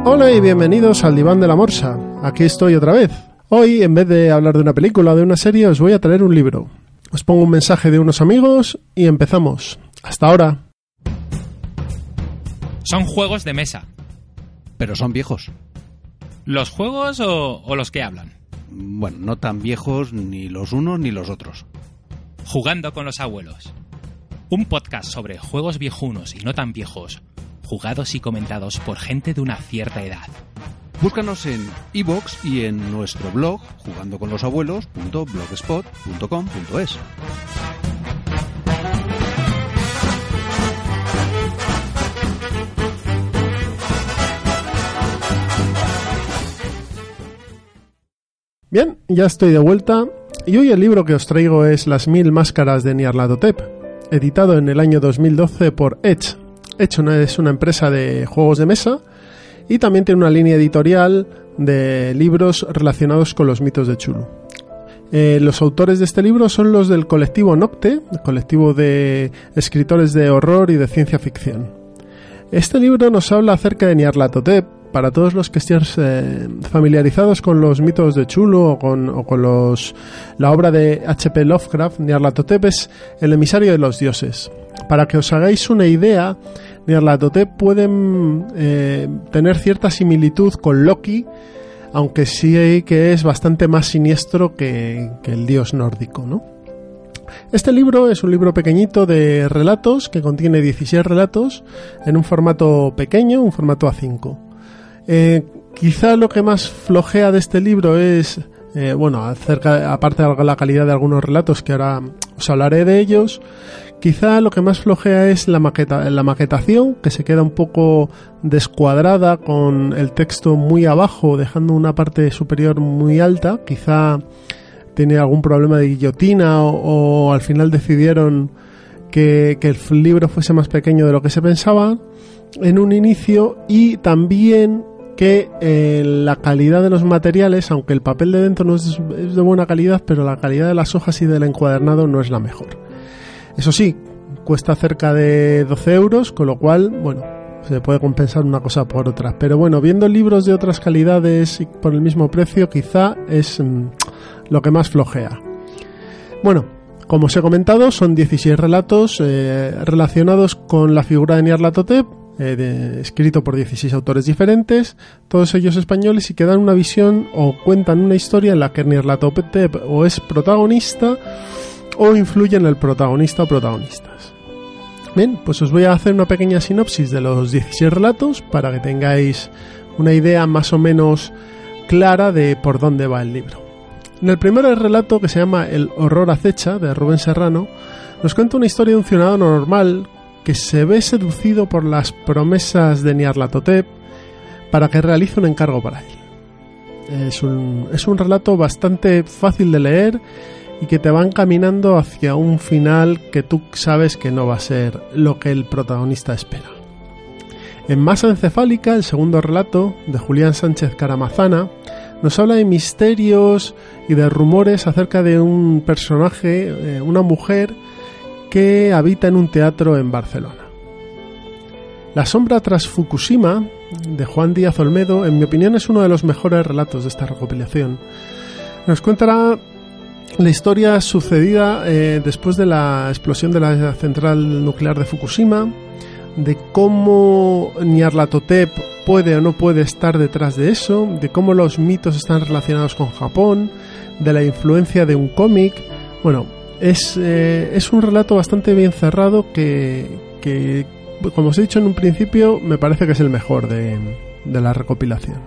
Hola y bienvenidos al Diván de la Morsa. Aquí estoy otra vez. Hoy, en vez de hablar de una película o de una serie, os voy a traer un libro. Os pongo un mensaje de unos amigos y empezamos. Hasta ahora. Son juegos de mesa. Pero son viejos. ¿Los juegos o los que hablan? Bueno, no tan viejos ni los unos ni los otros. Jugando con los abuelos. Un podcast sobre juegos viejunos y no tan viejos, jugados y comentados por gente de una cierta edad. Búscanos en iVoox y en nuestro blog jugandoconlosabuelos.blogspot.com.es. Bien, ya estoy de vuelta y hoy el libro que os traigo es Las 1000 máscaras de Nyarlathotep, editado en el año 2012 por Edge. Edge es una empresa de juegos de mesa y también tiene una línea editorial de libros relacionados con los mitos de Chulu. Los autores de este libro son los del colectivo Nocte, el colectivo de escritores de horror y de ciencia ficción. Este libro nos habla acerca de Nyarlathotep. Para todos los que estén familiarizados con los mitos de Chulu o con la obra de H.P. Lovecraft, Nyarlathotep es el emisario de los dioses. Para que os hagáis una idea, Nyarlathotep pueden tener cierta similitud con Loki, aunque sí que es bastante más siniestro que el dios nórdico, ¿no? Este libro es un libro pequeñito de relatos que contiene 16 relatos en un formato pequeño, un formato A5. Quizá lo que más flojea de este libro es, aparte de la calidad de algunos relatos que ahora os hablaré de ellos, quizá lo que más flojea es la maquetación, que se queda un poco descuadrada con el texto muy abajo, dejando una parte superior muy alta. Quizá tiene algún problema de guillotina o al final decidieron que el libro fuese más pequeño de lo que se pensaba en un inicio, y también que la calidad de los materiales, aunque el papel de dentro no es de buena calidad, pero la calidad de las hojas y del encuadernado no es la mejor. Eso sí, cuesta cerca de 12 euros, con lo cual, bueno, se puede compensar una cosa por otra. Pero bueno, viendo libros de otras calidades y por el mismo precio, quizá es lo que más flojea. Bueno, como os he comentado, son 16 relatos relacionados con la figura de Nyarlathotep, escrito por 16 autores diferentes, todos ellos españoles, y que dan una visión o cuentan una historia en la que Nyarlathotep o es protagonista o influye en el protagonista o protagonistas. Bien, pues os voy a hacer una pequeña sinopsis de los 16 relatos para que tengáis una idea más o menos clara de por dónde va el libro. En el primer relato, que se llama El horror acecha, de Rubén Serrano, nos cuenta una historia de un ciudadano normal que se ve seducido por las promesas de Nyarlathotep para que realice un encargo para él. Es un relato bastante fácil de leer y que te va encaminando hacia un final que tú sabes que no va a ser lo que el protagonista espera. En Masa encefálica, el segundo relato, de Julián Sánchez Caramazana, nos habla de misterios y de rumores acerca de un personaje, una mujer que habita en un teatro en Barcelona. La sombra tras Fukushima, de Juan Díaz Olmedo, en mi opinión es uno de los mejores relatos de esta recopilación. Nos cuentará la historia sucedida después de la explosión de la central nuclear de Fukushima, de cómo Nyarlathotep puede o no puede estar detrás de eso, de cómo los mitos están relacionados con Japón, de la influencia de un cómic. Bueno, es un relato bastante bien cerrado que, como os he dicho en un principio, me parece que es el mejor de la recopilación.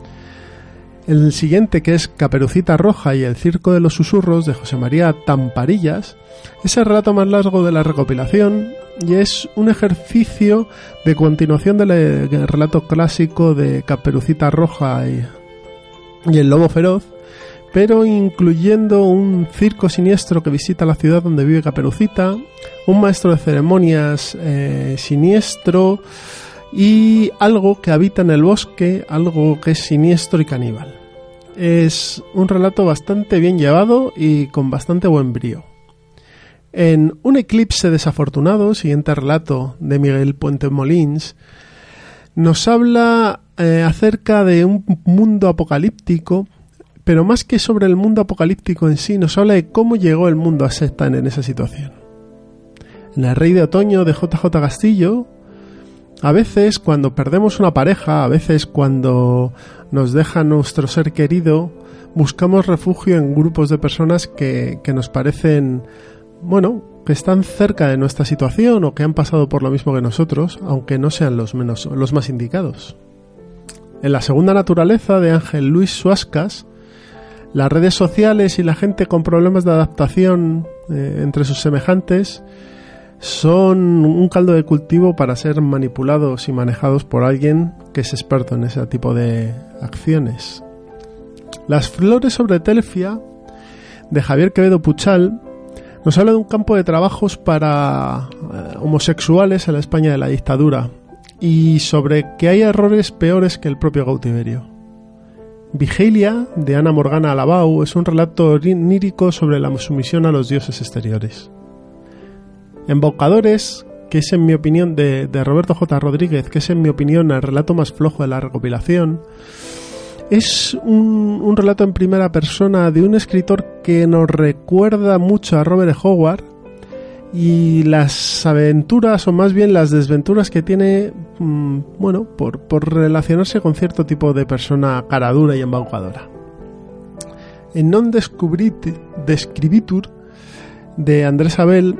El siguiente, que es Caperucita Roja y el circo de los susurros, de José María Tamparillas, es el relato más largo de la recopilación y es un ejercicio de continuación del relato clásico de Caperucita Roja y el lobo feroz, pero incluyendo un circo siniestro que visita la ciudad donde vive Caperucita, un maestro de ceremonias siniestro y algo que habita en el bosque, algo que es siniestro y caníbal. Es un relato bastante bien llevado y con bastante buen brío. En Un eclipse desafortunado, siguiente relato de Miguel Puente Molins, nos habla acerca de un mundo apocalíptico, pero más que sobre el mundo apocalíptico en sí, nos habla de cómo llegó el mundo a estar en esa situación. En El Rey de Otoño de J.J. Castillo, a veces cuando perdemos una pareja, a veces cuando nos deja nuestro ser querido, buscamos refugio en grupos de personas que nos parecen, bueno, que están cerca de nuestra situación o que han pasado por lo mismo que nosotros, aunque no sean los más indicados. En La segunda naturaleza de Ángel Luis Suascas, las redes sociales y la gente con problemas de adaptación entre sus semejantes son un caldo de cultivo para ser manipulados y manejados por alguien que es experto en ese tipo de acciones. Las flores sobre Telfia, de Javier Quevedo Puchal, nos habla de un campo de trabajos para homosexuales en la España de la dictadura y sobre que hay errores peores que el propio cautiverio. Vigilia, de Ana Morgana Alabau, es un relato onírico sobre la sumisión a los dioses exteriores. Embaucadores, que es en mi opinión de Roberto J. Rodríguez, que es en mi opinión el relato más flojo de la recopilación, es un relato en primera persona de un escritor que nos recuerda mucho a Robert E. Howard y las aventuras, o más bien las desventuras que tiene, bueno, por relacionarse con cierto tipo de persona caradura y embaucadora. En Non Describitur de Andrés Abel,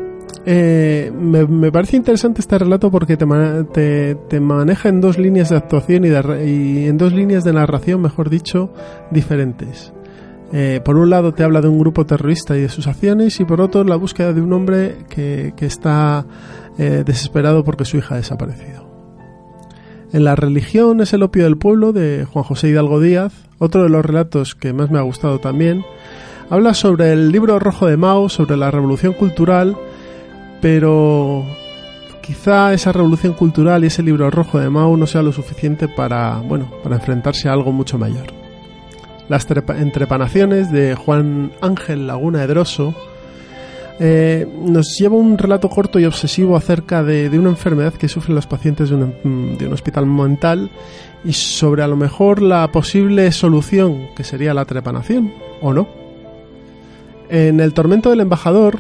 me parece interesante este relato porque te maneja en dos líneas de actuación y en dos líneas de narración, mejor dicho, diferentes. Por un lado te habla de un grupo terrorista y de sus acciones, y por otro la búsqueda de un hombre que está desesperado porque su hija ha desaparecido. En La religión es el opio del pueblo de Juan José Hidalgo Díaz, otro de los relatos que más me ha gustado también, habla sobre el libro rojo de Mao, sobre la revolución cultural, pero quizá esa revolución cultural y ese libro rojo de Mao no sea lo suficiente para enfrentarse a algo mucho mayor. Las entrepanaciones de Juan Ángel Laguna Edroso nos lleva un relato corto y obsesivo acerca de una enfermedad que sufren los pacientes de un hospital mental y sobre a lo mejor la posible solución que sería la trepanación, o no. En El tormento del embajador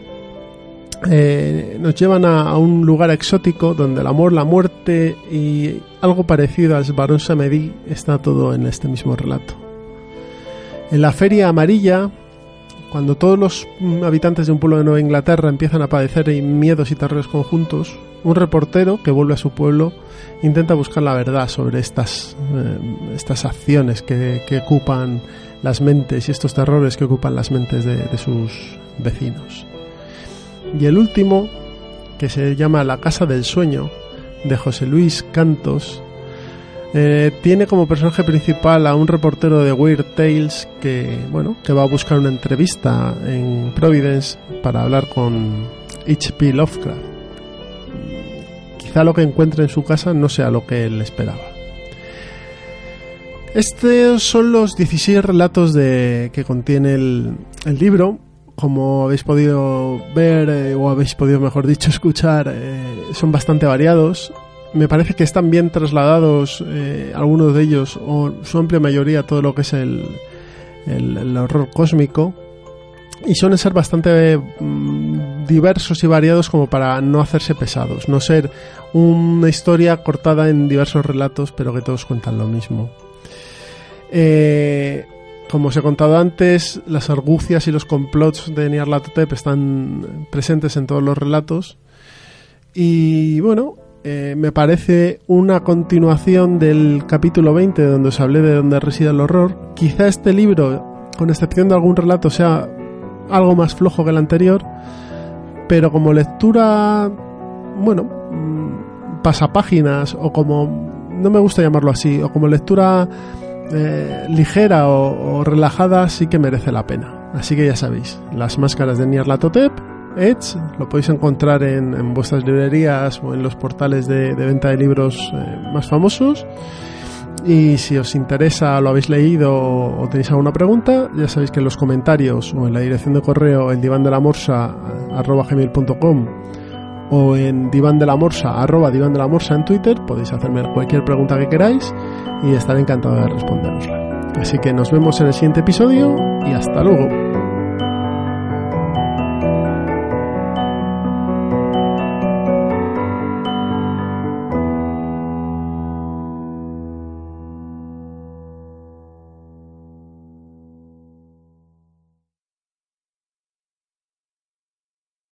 nos llevan a un lugar exótico donde el amor, la muerte y algo parecido al Barón Samedi está todo en este mismo relato. En La feria amarilla, cuando todos los habitantes de un pueblo de Nueva Inglaterra empiezan a padecer miedos y terrores conjuntos, un reportero que vuelve a su pueblo intenta buscar la verdad sobre estas acciones que ocupan las mentes y estos terrores que ocupan las mentes de sus vecinos. Y el último, que se llama La casa del sueño, de José Luis Cantos, tiene como personaje principal a un reportero de Weird Tales que va a buscar una entrevista en Providence para hablar con H.P. Lovecraft. Quizá lo que encuentre en su casa no sea lo que él esperaba. Estos son los 16 relatos que contiene el libro. Como habéis podido ver, o habéis podido, mejor dicho, escuchar, son bastante variados. Me parece que están bien trasladados algunos de ellos, o su amplia mayoría, todo lo que es el horror cósmico, y suelen ser bastante diversos y variados como para no hacerse pesados, no ser una historia cortada en diversos relatos pero que todos cuentan lo mismo. Como os he contado antes, las argucias y los complots de Nyarlathotep están presentes en todos los relatos y bueno, me parece una continuación del capítulo 20 donde os hablé de donde reside el horror. Quizá este libro, con excepción de algún relato, sea algo más flojo que el anterior, pero como lectura, pasapáginas, o como, no me gusta llamarlo así, o como lectura ligera o relajada, sí que merece la pena. Así que ya sabéis, Las máscaras de Nyarlathotep, Edge, lo podéis encontrar en vuestras librerías o en los portales de venta de libros más famosos. Y si os interesa, lo habéis leído o tenéis alguna pregunta, ya sabéis que en los comentarios o en la dirección de correo eldivandelamorsa@gmail.com o en @divandela_morsa en Twitter. Podéis hacerme cualquier pregunta que queráis y estaré encantado de responderosla. Así que nos vemos en el siguiente episodio y hasta luego.